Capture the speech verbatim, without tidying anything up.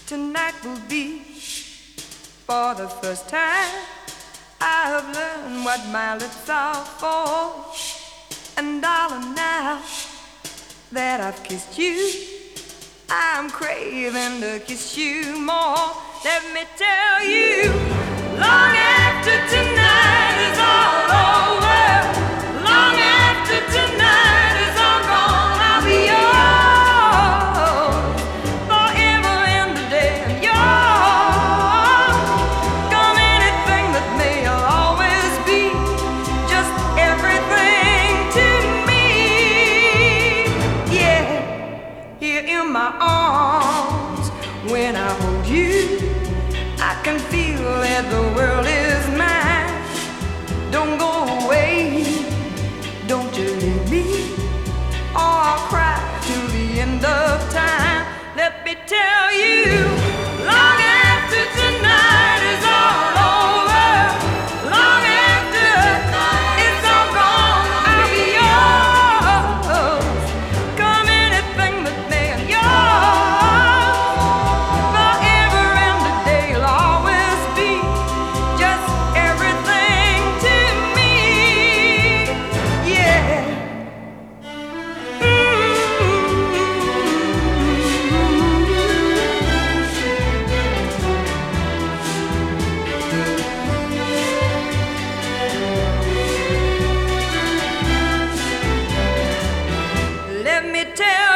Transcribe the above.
Tonight will be for the first time I have learned what my lips are for. And darling, now that I've kissed you, I'm craving to kiss you more. Let me tell you, long after tonight is all over, long after tonight is all gone, I'll be yours forever and a day. And yours, come anything that may, I'll always be just everything to me. Yeah, here in my arms, when I hold you, I can feel that the world is mine. Don't go away, don't you leave me, or I'll cry till the end of time. Let me tell you, long after tonight is all over, long after it's all gone, I'll be yours. Come anything but me, and yours forever and a day. You'll always be just everything to me. Yeah. Let me tell